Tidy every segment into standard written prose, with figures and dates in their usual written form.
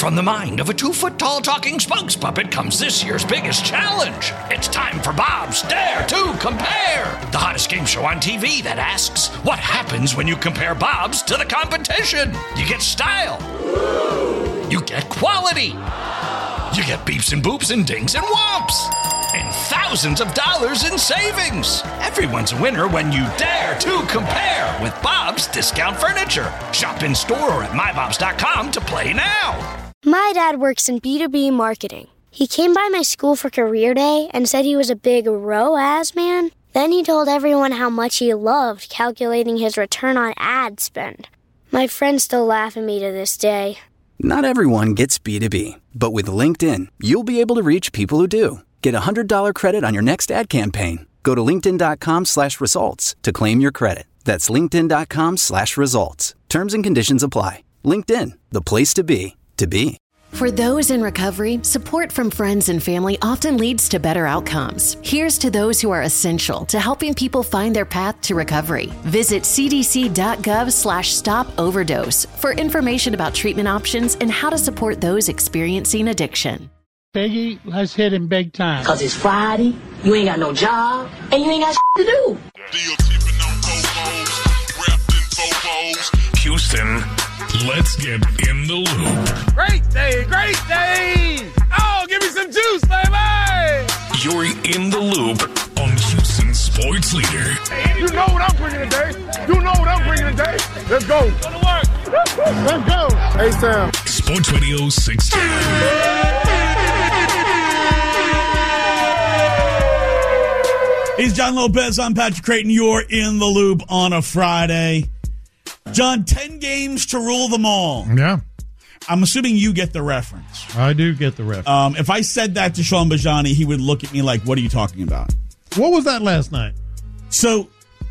From the mind of a 2-foot-tall talking spokes puppet comes this year's biggest challenge. It's time for Bob's Dare to Compare, the hottest game show on TV that asks, what happens when you compare Bob's to the competition? You get style. You get quality. You get beeps and boops and dings and whomps. And thousands of dollars in savings. Everyone's a winner when you dare to compare with Bob's Discount Furniture. Shop in store or at mybobs.com to play now. My dad works in B2B marketing. He came by my school for career day and said he was a big ROAS man. Then he told everyone how much he loved calculating his return on ad spend. My friends still laugh at me to this day. Not everyone gets B2B, but with LinkedIn, you'll be able to reach people who do. Get a $100 credit on your next ad campaign. Go to linkedin.com/results to claim your credit. That's linkedin.com/results. Terms and conditions apply. LinkedIn, the place to be, to be. For those in recovery, support from friends and family often leads to better outcomes. Here's to those who are essential to helping people find their path to recovery. Visit cdc.gov/stop-overdose for information about treatment options and how to support those experiencing addiction. Peggy, let's hit him big time. Cause it's Friday, you ain't got no job, and you ain't got to do. Houston, let's get in the loop. Great day, great day! Oh, give me some juice, baby! You're in the loop on Houston Sports Leader. Hey, you know what I'm bringing today. You know what I'm bringing today. Let's go. Go to work. Let's go. Hey, Sam. Sports Radio 610. He's John Lopez. I'm Patrick Creighton. You're in the loop on a Friday. John, 10 games to rule them all. Yeah. I'm assuming you get the reference. I do get the reference. If I said that to Sean Bajani, he would look at me like, what are you talking about? What was that last night? So,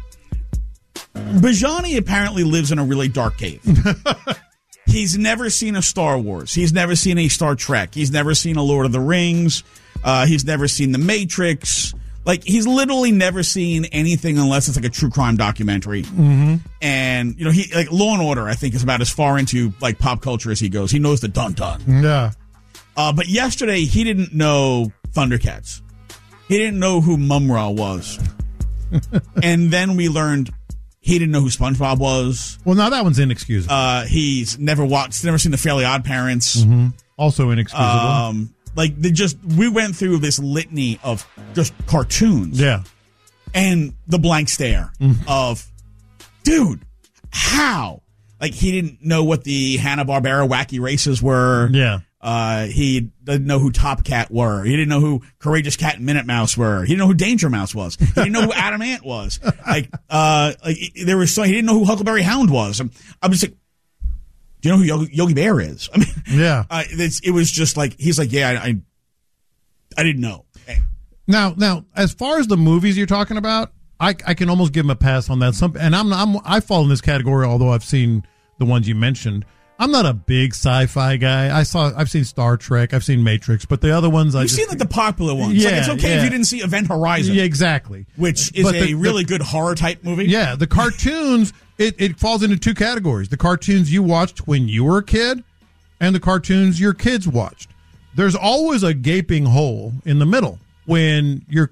Bajani apparently lives in a really dark cave. He's never seen a Star Wars. He's never seen a Star Trek. He's never seen a Lord of the Rings. He's never seen The Matrix. Like, he's literally never seen anything unless it's like a true crime documentary. Mm-hmm. And, you know, he like Law and Order, I think, is about as far into like pop culture as he goes. He knows the dun-dun. Yeah. But yesterday, he didn't know Thundercats. He didn't know who Mumra was. And then we learned he didn't know who SpongeBob was. Well, now that one's inexcusable. He's never seen The Fairly Odd Parents. Mm-hmm. Also inexcusable. We went through this litany of just cartoons. Yeah. And the blank stare of, dude, how? Like, he didn't know what the Hanna-Barbera wacky races were. Yeah. He didn't know who Top Cat were. He didn't know who Courageous Cat and Minute Mouse were. He didn't know who Danger Mouse was. He didn't know who Adam Ant was. He didn't know who Huckleberry Hound was. I'm just like, do you know who Yogi Bear is? I mean, yeah. It was just like, he's like, yeah, I didn't know. Now, as far as the movies you're talking about, I can almost give him a pass on that. I fall in this category, although I've seen the ones you mentioned. I'm not a big sci-fi guy. I've seen Star Trek, I've seen Matrix, but the other ones You've seen like the popular ones. Yeah, like, it's okay if you didn't see Event Horizon. Yeah, exactly. Which is a really good horror type movie. Yeah, the cartoons, it falls into two categories. The cartoons you watched when you were a kid and the cartoons your kids watched. There's always a gaping hole in the middle when it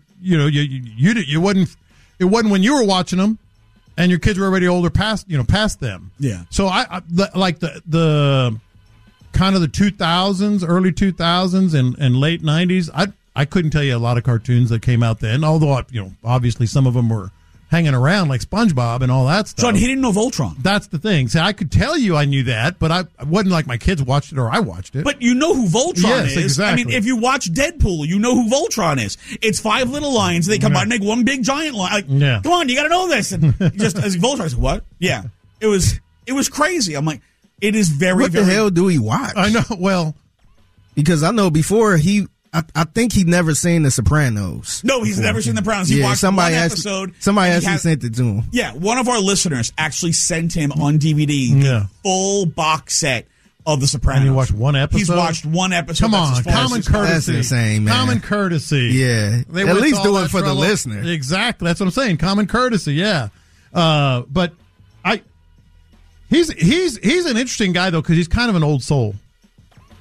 wasn't when you were watching them and your kids were already older past them. Yeah. So I like the kind of the 2000s, early 2000s and late 90s. I couldn't tell you a lot of cartoons that came out then, although obviously some of them were hanging around like SpongeBob and all that stuff. John, he didn't know Voltron. That's the thing. See, I could tell you I knew that, but I wasn't like my kids watched it or I watched it. But you know who Voltron is. Exactly. I mean, if you watch Deadpool, you know who Voltron is. It's 5 little lines. They combine and make one big giant line. Like, come on, you got to know this. And just as Voltron said, what? Yeah. It was crazy. I'm like, it is very, what very... the hell do we watch? I know. Well, because I know before I think he'd never seen The Sopranos. No, he's never seen The Sopranos. He watched one episode. Somebody actually sent it to him. Yeah, one of our listeners actually sent him on DVD the full box set of The Sopranos. And he watched one episode? He's watched one episode. Come on, common courtesy. That's insane, man. Common courtesy. Yeah. At least do it for the listener. Exactly. That's what I'm saying. Common courtesy, yeah. But he's an interesting guy, though, because he's kind of an old soul.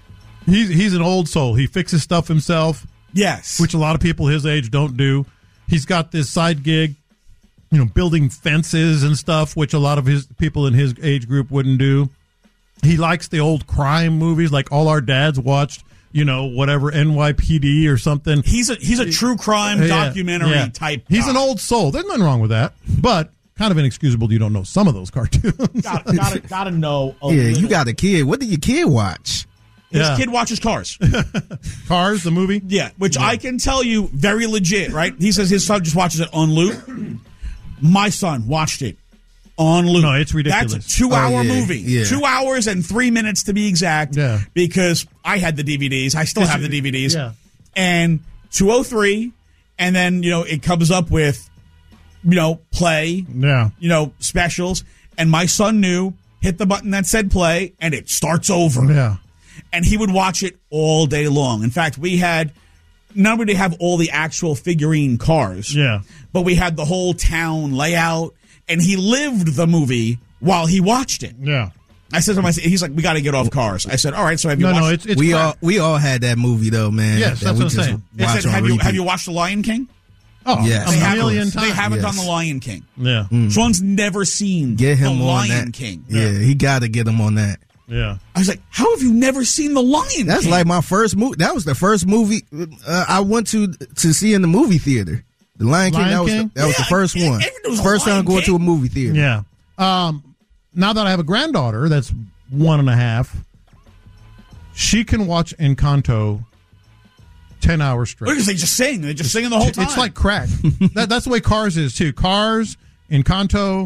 He's an old soul. He fixes stuff himself. Yes. Which a lot of people his age don't do. He's got this side gig, building fences and stuff, which a lot of his people in his age group wouldn't do. He likes the old crime movies, like all our dads watched, whatever, NYPD or something. He's a true crime documentary type guy. He's an old soul. There's nothing wrong with that. But kind of inexcusable you don't know some of those cartoons. Gotta know. You got a kid. What did your kid watch? His kid watches Cars. Cars, the movie? Yeah, which I can tell you very legit, right? He says his son just watches it on loop. My son watched it on loop. No, it's ridiculous. That's a 2-hour movie. Yeah. 2 hours and 3 minutes to be exact. Yeah. Because I had the DVDs. I still have the DVDs. Yeah. And 203, and then, it comes up with, play. Yeah. Specials. And my son knew, hit the button that said play, and it starts over. Yeah. And he would watch it all day long. In fact, we had not only have all the actual figurine cars, but we had the whole town layout, and he lived the movie while he watched it. Yeah. I said to myself, he's like, we got to get off Cars. I said, all right, so have you watched it? We all had that movie though, man. Yes, that's what I'm saying. Have you watched The Lion King? Oh, yes. A million times. They haven't done The Lion King. Yeah. Sean's never seen Get him The on Lion that. King. Yeah, he got to get him on that. Yeah. I was like, how have you never seen The Lion King? That's like my first movie. That was the first movie I went to see in the movie theater. The Lion King. That was the first one. First time going to a movie theater. Yeah. Now that I have a granddaughter that's 1.5, she can watch Encanto 10 hours straight. Because they just sing. They're just singing the whole time. It's like crack. That's the way Cars is too. Cars, Encanto.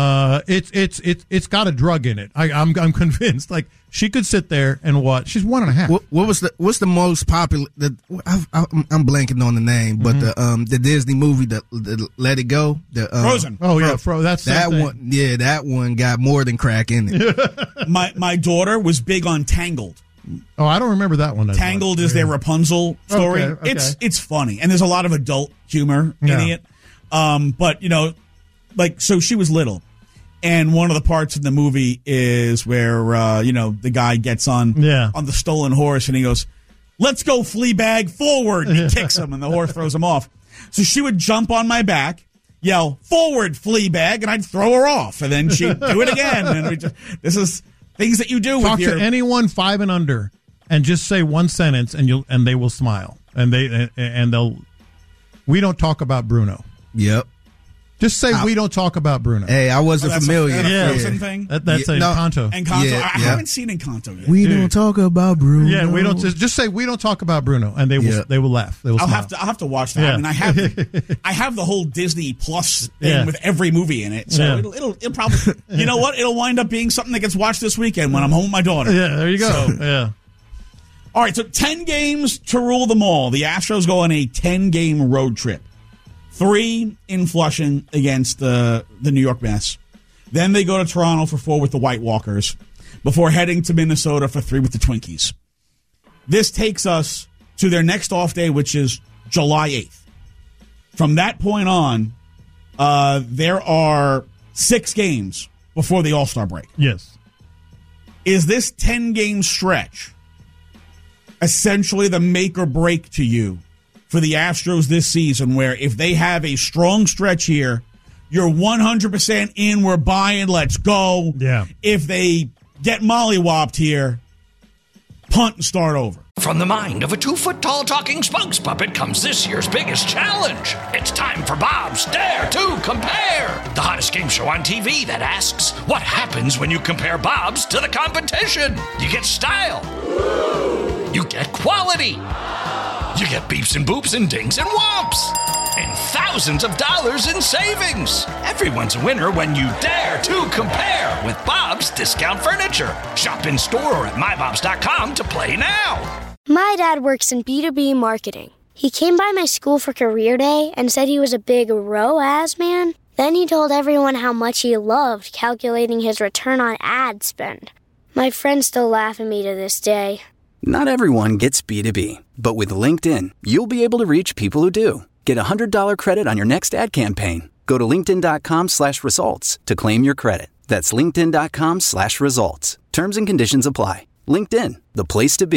It's got a drug in it. I'm convinced. Like she could sit there and watch. She's 1.5. What's the most popular? I'm blanking on the name, but the Disney movie, the Let It Go, Frozen. Oh yeah, that's that one. Yeah, that one got more than crack in it. My daughter was big on Tangled. Oh, I don't remember that one. Tangled is their Rapunzel story. Okay. It's funny, and there's a lot of adult humor in it. But so she was little. And one of the parts in the movie is where, the guy gets on the stolen horse and he goes, let's go, Fleabag, forward. And he kicks him and the horse throws him off. So she would jump on my back, yell, forward, Fleabag, and I'd throw her off. And then she'd do it again. And this is things that you do Talk with your... to anyone 5 and under and just say one sentence and they will smile. And they'll... We don't talk about Bruno. Yep. Just say we don't talk about Bruno. Hey, I wasn't familiar. Frozen thing? That's Encanto. Encanto. I haven't seen Encanto yet. We don't talk about Bruno. Yeah, we don't. Just say we don't talk about Bruno, and they will laugh. They will I'll smile. have to watch that. Yeah. I mean, I have the whole Disney Plus thing with every movie in it. So it'll probably. You know what? It'll wind up being something that gets watched this weekend when I'm home with my daughter. Yeah, there you go. All right, so 10 games to rule them all. The Astros go on a 10-game road trip. 3 in Flushing against the New York Mets. Then they go to Toronto for 4 with the White Walkers before heading to Minnesota for 3 with the Twinkies. This takes us to their next off day, which is July 8th. From that point on, there are 6 games before the All-Star break. Yes. Is this 10-game stretch essentially the make or break to you for the Astros this season, where if they have a strong stretch here, you're 100% in, we're buying, let's go. Yeah. If they get mollywopped here, punt and start over. From the mind of a 2-foot-tall talking spokes puppet comes this year's biggest challenge. It's time for Bob's Dare to Compare, the hottest game show on TV that asks, what happens when you compare Bob's to the competition? You get style. You get quality. You get beeps and boops and dings and whomps. And thousands of dollars in savings. Everyone's a winner when you dare to compare with Bob's Discount Furniture. Shop in store or at mybobs.com to play now. My dad works in B2B marketing. He came by my school for career day and said he was a big ROAS man. Then he told everyone how much he loved calculating his return on ad spend. My friends still laugh at me to this day. Not everyone gets B2B, but with LinkedIn, you'll be able to reach people who do. Get a $100 credit on your next ad campaign. Go to linkedin.com/results to claim your credit. That's linkedin.com/results. Terms and conditions apply. LinkedIn, the place to be,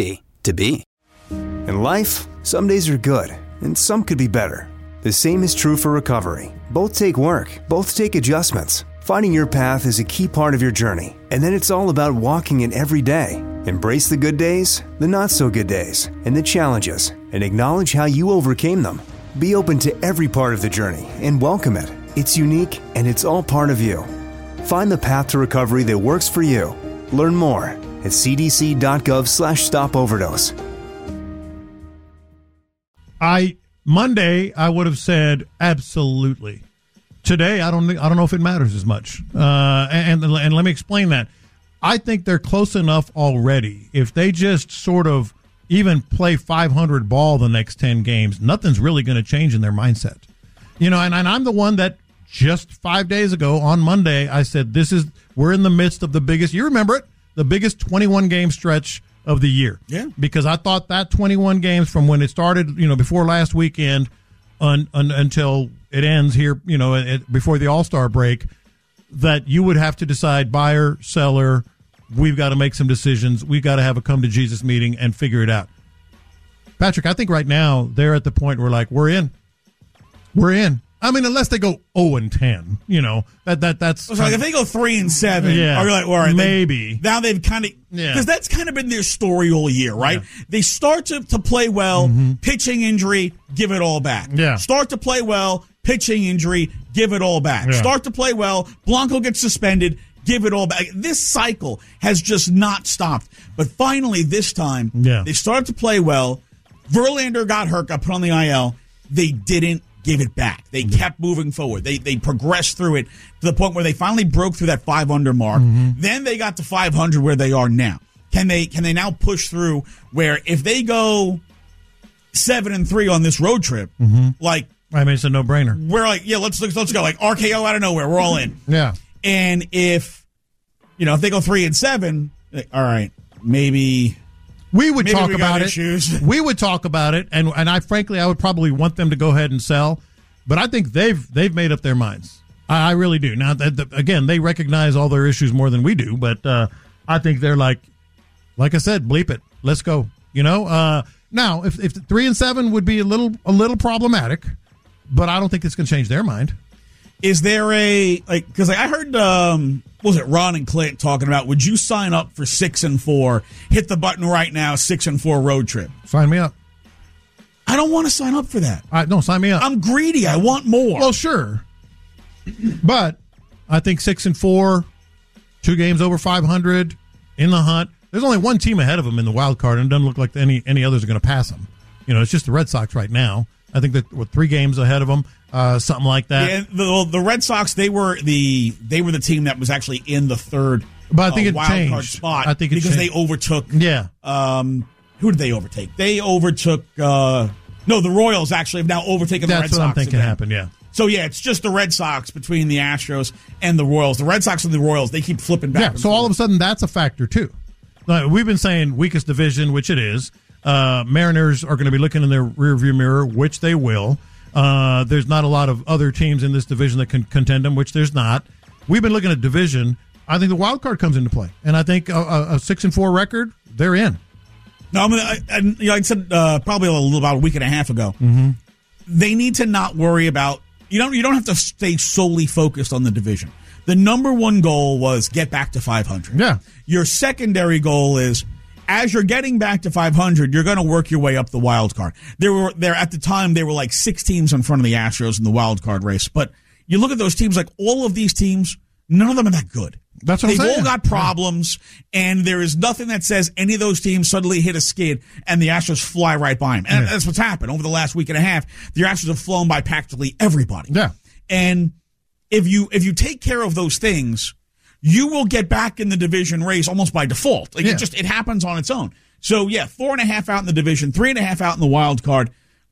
to be. In life, some days are good, and some could be better. The same is true for recovery. Both take work, both take adjustments. Finding your path is a key part of your journey, and then it's all about walking it every day. Embrace the good days, the not-so-good days, and the challenges, and acknowledge how you overcame them. Be open to every part of the journey and welcome it. It's unique, and it's all part of you. Find the path to recovery that works for you. Learn more at cdc.gov/stopoverdose. Monday, I would have said absolutely. Today, I don't know if it matters as much. And let me explain that. I think they're close enough already. If they just sort of even play 500 ball the next 10 games, nothing's really going to change in their mindset. And I'm the one that just 5 days ago on Monday, I said, we're in the midst of the biggest, you remember it, the biggest 21 game stretch of the year. Yeah. Because I thought that 21 games from when it started, before last weekend until it ends here, before the All-Star break, that you would have to decide buyer, seller, we've got to make some decisions. We've got to have a come to Jesus meeting and figure it out. Patrick, I think right now they're at the point where we're in. We're in. I mean, unless they go 0-10, that's like if they go 3-7, yeah, are you like, all right, maybe now they've kind of, because that's kind of been their story all year, right? Yeah. They start to play well, pitching injury, give it all back. Yeah. Start to play well, pitching injury, give it all back. Yeah. Start to play well, Blanco gets suspended, give it all back. This cycle has just not stopped. But finally, this time, they started to play well. Verlander got hurt, got put on the IL. They didn't give it back. They kept moving forward. They progressed through it to the point where they finally broke through that 500 mark. Then they got to 500 where they are now. Can they now push through where if they go 7-3 on this road trip, it's a no-brainer. We're like, let's go. Like RKO out of nowhere, we're all in. Yeah. And if they go 3-7, all right, maybe we would talk about it. Issues. We would talk about it, and I frankly would probably want them to go ahead and sell, but I think they've made up their minds. I really do. Now, again, they recognize all their issues more than we do, but I think they're like I said, bleep it, let's go. Now if 3-7 would be a little problematic, but I don't think it's going to change their mind. Is there because I heard Ron and Clint talking about, would you sign up for 6-4, hit the button right now, 6-4 road trip? Sign me up. I don't want to sign up for that. No, sign me up. I'm greedy. I want more. Well, sure. But I think 6-4, 2 games over 500, in the hunt. There's only one team ahead of them in the wild card, and it doesn't look like any others are going to pass them. It's just the Red Sox right now. I think that we're 3 games ahead of them, something like that. Yeah, the Red Sox, they were the team that was actually in the third but I think it wild changed. Card spot. I think it because changed. They overtook. Yeah. Who did they overtake? They overtook. The Royals actually have now overtaken the Red Sox. That's what I'm thinking again. happened. Yeah. So it's just the Red Sox between the Astros and the Royals. The Red Sox and the Royals, they keep flipping back. Yeah. So all of a sudden, that's a factor too. We've been saying weakest division, which it is. Mariners are going to be looking in their rearview mirror, which they will. There's not a lot of other teams in this division that can contend them, which there's not. We've been looking at division. I think the wild card comes into play, and I think a 6-4 record, they're in. No, I said probably about a week and a half ago. They need to not worry about. You don't have to stay solely focused on the division. The number one goal was get back to 500. Yeah. Your secondary goal is, as you're getting back to 500, you're going to work your way up the wild card. At the time, there were like 6 teams in front of the Astros in the wild card race. But you look at those teams, like all of these teams, none of them are that good. That's what I'm saying. They've all got problems, and there is nothing that says any of those teams suddenly hit a skid and the Astros fly right by them. And that's what's happened over the last week and a half. The Astros have flown by practically everybody. Yeah. And if you take care of those things, you will get back in the division race almost by default. It happens on its own. So 4.5 out in the division, 3.5 out in the wild card.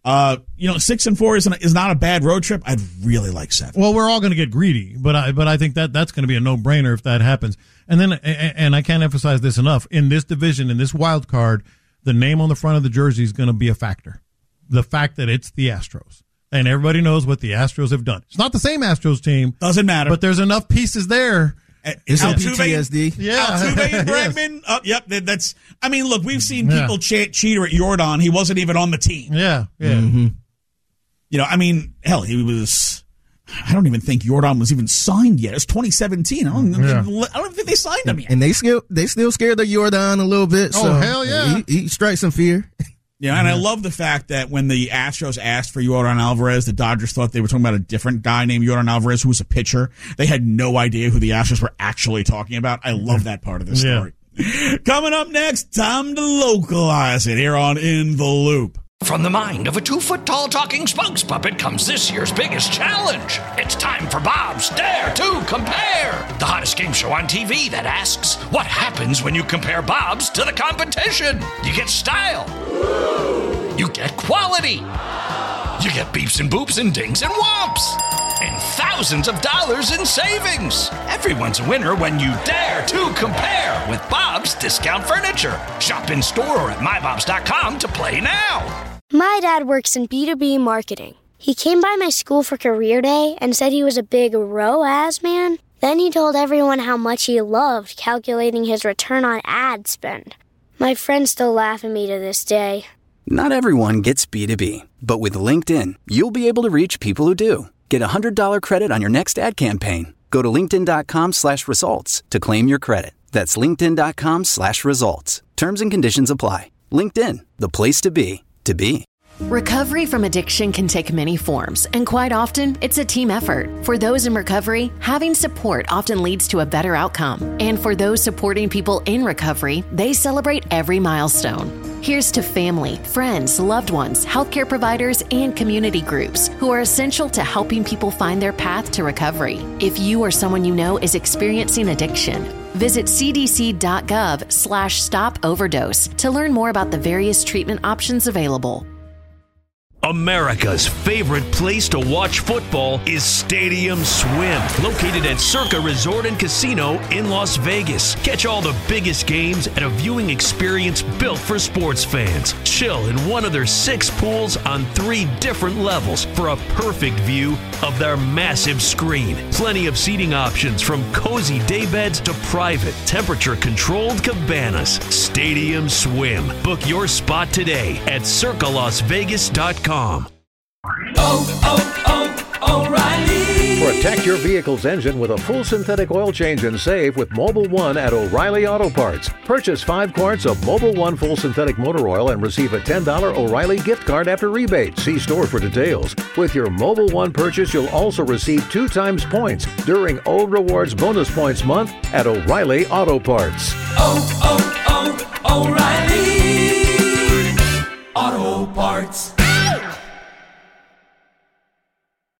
6-4 is not a bad road trip. I'd really like 7. Well, we're all going to get greedy, but I think that's going to be a no-brainer if that happens. And then, and I can't emphasize this enough, in this division, in this wild card, the name on the front of the jersey is going to be a factor. The fact that it's the Astros. And everybody knows what the Astros have done. It's not the same Astros team. Doesn't matter. But there's enough pieces there It's PTSD. Altuve and Bregman. Yep. That's. I mean, look, we've seen people chant cheater at Jordan. He wasn't even on the team. Yeah. Mm-hmm. You know, I mean, hell, he was. I don't even think Jordan was even signed yet. It's 2017. I don't think they signed him yet. And they still scared of Jordan a little bit. Oh, so hell yeah. He strikes some fear. Yeah, and I love the fact that when the Astros asked for Yordan Alvarez, the Dodgers thought they were talking about a different guy named Yordan Alvarez who was a pitcher. They had no idea who the Astros were actually talking about. I love that part of the story. Coming up next, time to localize it here on In the Loop. From the mind of a 2-foot-tall talking spokes puppet comes this year's biggest challenge. It's time for Bob's Dare to Compare, the hottest game show on TV that asks, what happens when you compare Bob's to the competition? You get style. You get quality. You get beeps and boops and dings and whomps. And thousands of dollars in savings. Everyone's a winner when you dare to compare with Bob's Discount Furniture. Shop in store or at mybobs.com to play now. My dad works in B2B marketing. He came by my school for career day and said he was a big ROAS man. Then he told everyone how much he loved calculating his return on ad spend. My friends still laugh at me to this day. Not everyone gets B2B, but with LinkedIn, you'll be able to reach people who do. Get a $100 credit on your next ad campaign. Go to linkedin.com/results to claim your credit. That's linkedin.com/results. Terms and conditions apply. LinkedIn, the place to be, to be. Recovery from addiction can take many forms, and quite often, it's a team effort. For those in recovery, having support often leads to a better outcome. And for those supporting people in recovery, they celebrate every milestone. Here's to family, friends, loved ones, healthcare providers, and community groups who are essential to helping people find their path to recovery. If you or someone you know is experiencing addiction, visit cdc.gov/stop overdose to learn more about the various treatment options available. America's favorite place to watch football is Stadium Swim, located at Circa Resort and Casino in Las Vegas. Catch all the biggest games at a viewing experience built for sports fans. Chill in one of their 6 pools on 3 different levels for a perfect view of their massive screen. Plenty of seating options from cozy daybeds to private, temperature-controlled cabanas. Stadium Swim. Book your spot today at circalasvegas.com. O'Reilly. Protect your vehicle's engine with a full synthetic oil change and save with Mobil 1 at O'Reilly Auto Parts. Purchase 5 quarts of Mobil 1 full synthetic motor oil and receive a $10 O'Reilly gift card after rebate. See store for details. With your Mobil 1 purchase, you'll also receive 2 times points during O Rewards Bonus Points Month at O'Reilly Auto Parts. O'Reilly Auto Parts.